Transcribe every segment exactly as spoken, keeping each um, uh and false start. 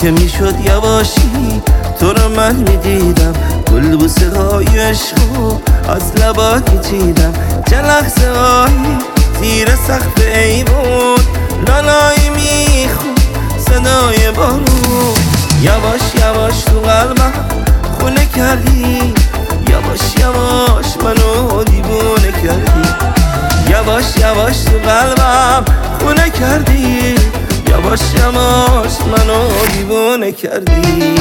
که میشد یواشی تو رو من میدیدم، گل بوسه های عشقو از لبات میچیدم. چه لحظه هایی زیر سقف ایوون لالایی میخون صدای بارون. یواش یواش تو قلبم خونه کردی، یواش یواش منو دیوونه کردی. یواش یواش تو قلبم خونه کردی، یواش یواش منو دیوونه کردی.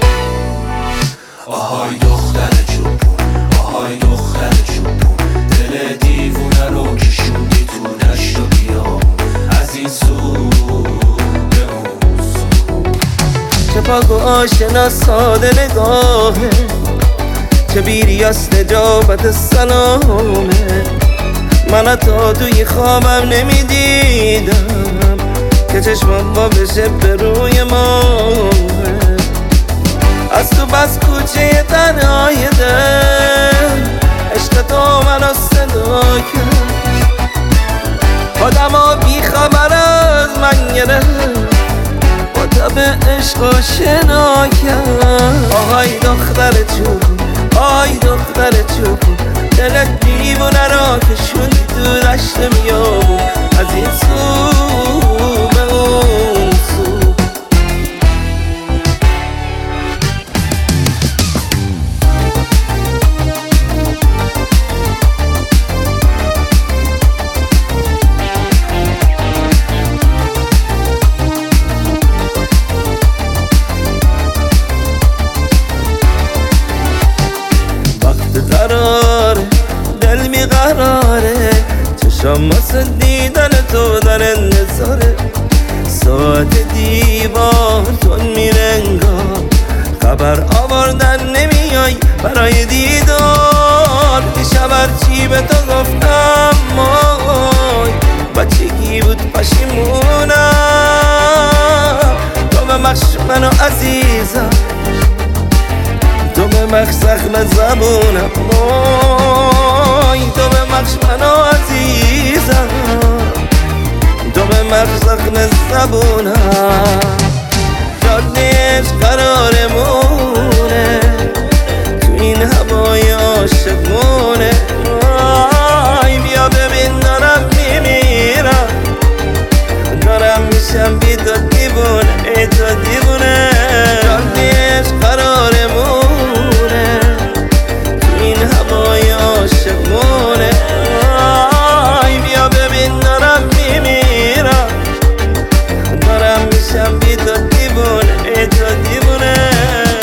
آهای دختر چوبون، آهای دختر چوبون، دل دیوونه رو کشوندی تو دشت و بیابون، از این سو به اون سو. چه پاک و آشنا ساده نگاهه، چه بیری از نجابت سلامه. من تا توی خوابم نمیدیدم که چشمم با بشه به روی ماه. از تو بس کوچه تنهای دل عشق تو منو صدا کرد، خودم ها بی خبر از من گرفت، با تب عشق آشنا کرد. آهای دختر چوبون، آهای دختر چوبون، دلت دیوونه را کشوندی تو دشت میابون، از این سو به اون سو. وقت قراره دل میقراره، چشم واسه دیدن تو در انتظاره. ساعت دیوار تون میره انگار، خبر آوردن نمیای برای دیدار. دیشب هرچی به تو گفتم مای بچگی بود پشیمونم. تو به مخش منو عزیزم، تو به مخش زخم زبونم. مای تو به مخش منو عزیزم، تو به مخش زخم زبونم. جادهش قرارمونه تو این هوای عاشقونه. آی بیا ببین دارم میمیرم، دارم میشم بی تو دیوونه، ای تو دیوونه. جادهش قرارمونه تو این هوای عاشقونه. آی بیا ببین دارم میمیرم، دارم میشم بی تو دیوونه، ای تو دیوونه.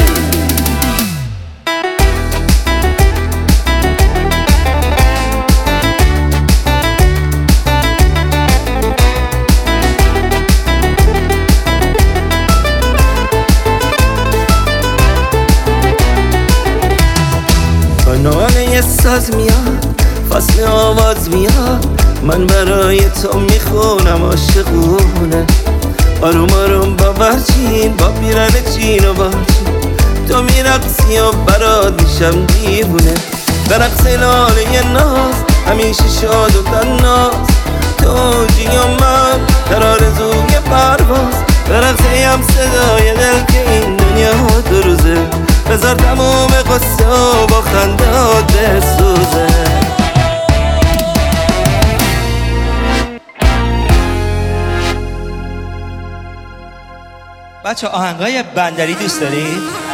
ناله ساز میاد، فصل آواز میاد، من برای تو میخونم عاشقونه. آروم آروم با برچین، با پیرن چین و برچین، تو میرقصی و برات میشم دیوونه. به رقص لاله ناز همیشه شاد و تناز، تو جی و من در آرزوی پرواز. به رقصه هم صدای دل که این دنیا دو روزه، بذار تموم قصه و با خندهات بسوزه. بچه آهنگای بندری دوست دارید؟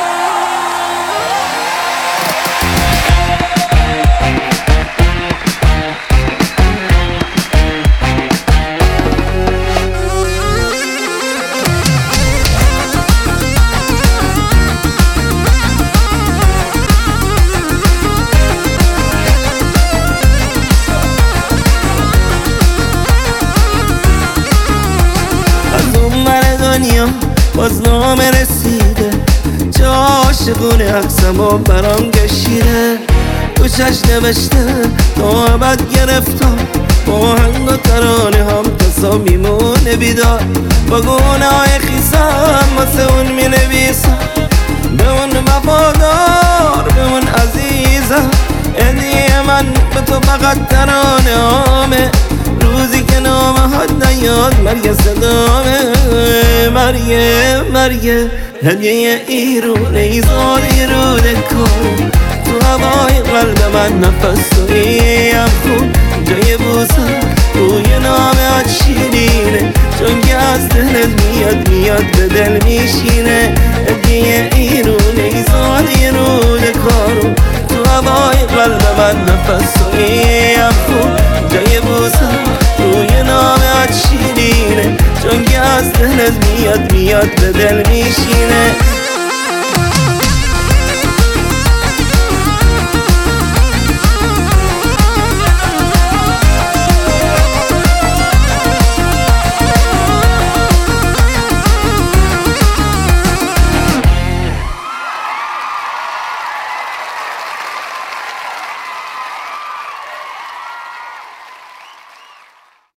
باز نامه رسیده، چه عاشقونه عکسم و برام کشیده. تو چش نوشته تا ابد گرفتم، با هنگ و ترانه هم تصا میمونه بیدار. با گونه های خیسم واسه اون می نویسم، به اون وفادار، به اون عزیزم. هدیه من به تو فقط ترانه هامه، رو روزی که نامهات نیاد مرگ صدامه مرگه مرگه هدیه ایرونه ایزاری رو دکار تو هوای قلب من نفس تویم خون جای بوسه روی نامهات شیرینه چون که از دلت میاد میاد به دل میشینه هدیه ایرونه ایزاری رو دکارو تو هوای قلب من نفس تویم خون جای بوسه روی نامهات شیرینه چون که از دلت میاد میاد به دل میشینه